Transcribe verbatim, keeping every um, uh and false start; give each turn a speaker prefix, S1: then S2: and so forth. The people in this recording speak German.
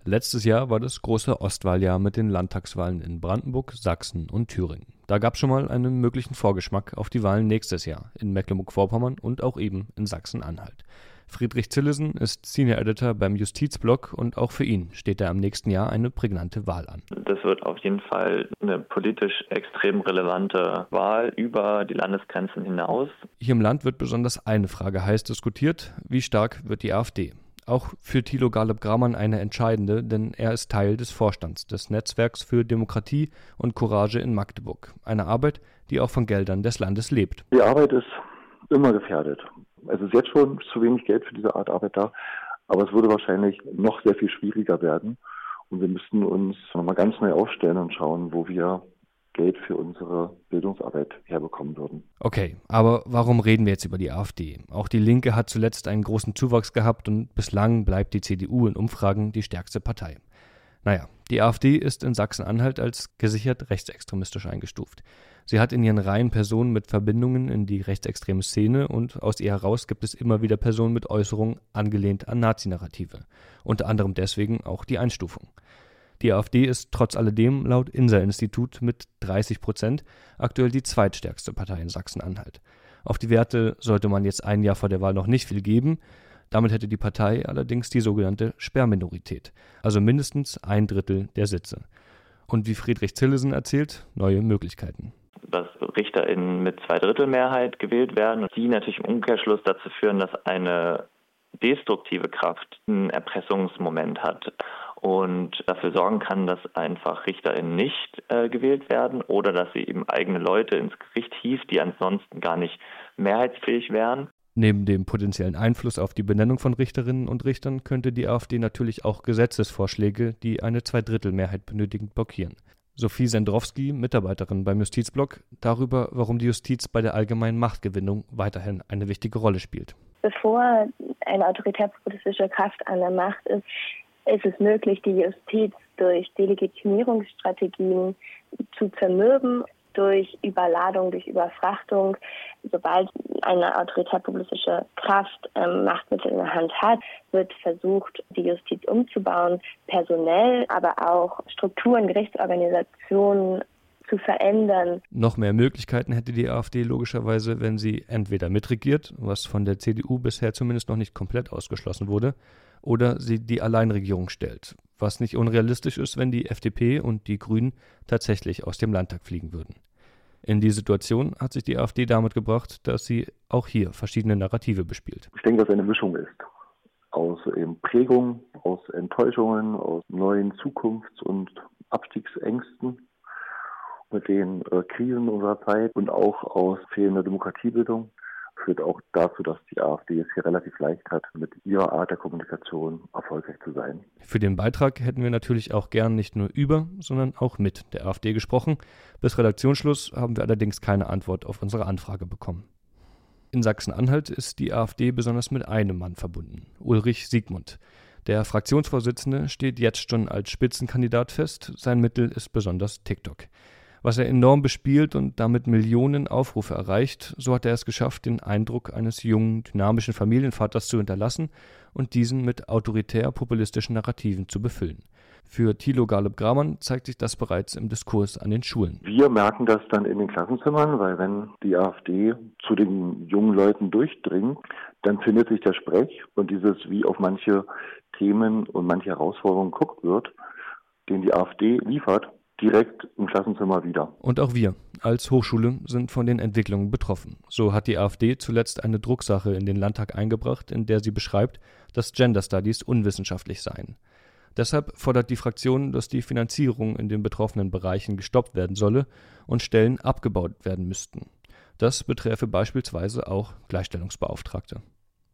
S1: Letztes Jahr war das große Ostwahljahr mit den Landtagswahlen in Brandenburg, Sachsen und Thüringen. Da gab es schon mal einen möglichen Vorgeschmack auf die Wahlen nächstes Jahr in Mecklenburg-Vorpommern und auch eben in Sachsen-Anhalt. Friedrich Zillessen ist Senior Editor beim Justizblog und auch für ihn steht da im nächsten Jahr eine prägnante Wahl an.
S2: Das wird auf jeden Fall eine politisch extrem relevante Wahl über die Landesgrenzen hinaus.
S1: Hier im Land wird besonders eine Frage heiß diskutiert: Wie stark wird die AfD? Auch für Thilo Galeb-Gramann eine entscheidende, denn er ist Teil des Vorstands des Netzwerks für Demokratie und Courage in Magdeburg. Eine Arbeit, die auch von Geldern des Landes lebt.
S3: Die Arbeit ist immer gefährdet. Es ist jetzt schon zu wenig Geld für diese Art Arbeit da, aber es würde wahrscheinlich noch sehr viel schwieriger werden. Und wir müssten uns nochmal ganz neu aufstellen und schauen, wo wir Geld für unsere Bildungsarbeit herbekommen würden.
S1: Okay, aber warum reden wir jetzt über die AfD? Auch die Linke hat zuletzt einen großen Zuwachs gehabt und bislang bleibt die C D U in Umfragen die stärkste Partei. Naja, die AfD ist in Sachsen-Anhalt als gesichert rechtsextremistisch eingestuft. Sie hat in ihren Reihen Personen mit Verbindungen in die rechtsextreme Szene und aus ihr heraus gibt es immer wieder Personen mit Äußerungen angelehnt an Nazi-Narrative. Unter anderem deswegen auch die Einstufung. Die AfD ist trotz alledem laut INSA-Institut mit dreißig Prozent aktuell die zweitstärkste Partei in Sachsen-Anhalt. Auf die Werte sollte man jetzt ein Jahr vor der Wahl noch nicht viel geben. Damit hätte die Partei allerdings die sogenannte Sperrminorität, also mindestens ein Drittel der Sitze. Und wie Friedrich Zillessen erzählt, neue Möglichkeiten.
S2: Dass RichterInnen mit Zweidrittelmehrheit gewählt werden, die natürlich im Umkehrschluss dazu führen, dass eine destruktive Kraft einen Erpressungsmoment hat und dafür sorgen kann, dass einfach RichterInnen nicht äh, gewählt werden oder dass sie eben eigene Leute ins Gericht hieft, die ansonsten gar nicht mehrheitsfähig wären.
S1: Neben dem potenziellen Einfluss auf die Benennung von Richterinnen und Richtern könnte die AfD natürlich auch Gesetzesvorschläge, die eine Zweidrittelmehrheit benötigen, blockieren. Sophie Sendrowski, Mitarbeiterin beim Justizblog, darüber, warum die Justiz bei der allgemeinen Machtgewinnung weiterhin eine wichtige Rolle spielt.
S4: Bevor eine autoritär-populistische Kraft an der Macht ist, ist es möglich, die Justiz durch Delegitimierungsstrategien zu zermürben, durch Überladung, durch Überfrachtung. Sobald eine autoritär-populistische Kraft ähm, Machtmittel in der Hand hat, wird versucht, die Justiz umzubauen, personell, aber auch Strukturen, Gerichtsorganisationen zu verändern.
S1: Noch mehr Möglichkeiten hätte die AfD logischerweise, wenn sie entweder mitregiert, was von der C D U bisher zumindest noch nicht komplett ausgeschlossen wurde, oder sie die Alleinregierung stellt, was nicht unrealistisch ist, wenn die F D P und die Grünen tatsächlich aus dem Landtag fliegen würden. In die Situation hat sich die AfD damit gebracht, dass sie auch hier verschiedene Narrative bespielt.
S3: Ich denke, dass es eine Mischung ist aus eben Prägung, aus Enttäuschungen, aus neuen Zukunfts- und Abstiegsängsten mit den äh, Krisen unserer Zeit und auch aus fehlender Demokratiebildung. Führt auch dazu, dass die AfD es hier relativ leicht hat, mit ihrer Art der Kommunikation erfolgreich zu sein.
S1: Für den Beitrag hätten wir natürlich auch gern nicht nur über, sondern auch mit der AfD gesprochen. Bis Redaktionsschluss haben wir allerdings keine Antwort auf unsere Anfrage bekommen. In Sachsen-Anhalt ist die AfD besonders mit einem Mann verbunden, Ulrich Siegmund. Der Fraktionsvorsitzende steht jetzt schon als Spitzenkandidat fest. Sein Mittel ist besonders TikTok. Was er enorm bespielt und damit Millionen Aufrufe erreicht, so hat er es geschafft, den Eindruck eines jungen, dynamischen Familienvaters zu hinterlassen und diesen mit autoritär-populistischen Narrativen zu befüllen. Für Thilo Galeb-Gramann zeigt sich das bereits im Diskurs an den Schulen.
S3: Wir merken das dann in den Klassenzimmern, weil wenn die AfD zu den jungen Leuten durchdringt, dann findet sich der Sprech und dieses, wie auf manche Themen und manche Herausforderungen geguckt wird, den die AfD liefert, direkt im Klassenzimmer wieder.
S1: Und auch wir als Hochschule sind von den Entwicklungen betroffen. So hat die AfD zuletzt eine Drucksache in den Landtag eingebracht, in der sie beschreibt, dass Gender Studies unwissenschaftlich seien. Deshalb fordert die Fraktion, dass die Finanzierung in den betroffenen Bereichen gestoppt werden solle und Stellen abgebaut werden müssten. Das beträfe beispielsweise auch Gleichstellungsbeauftragte.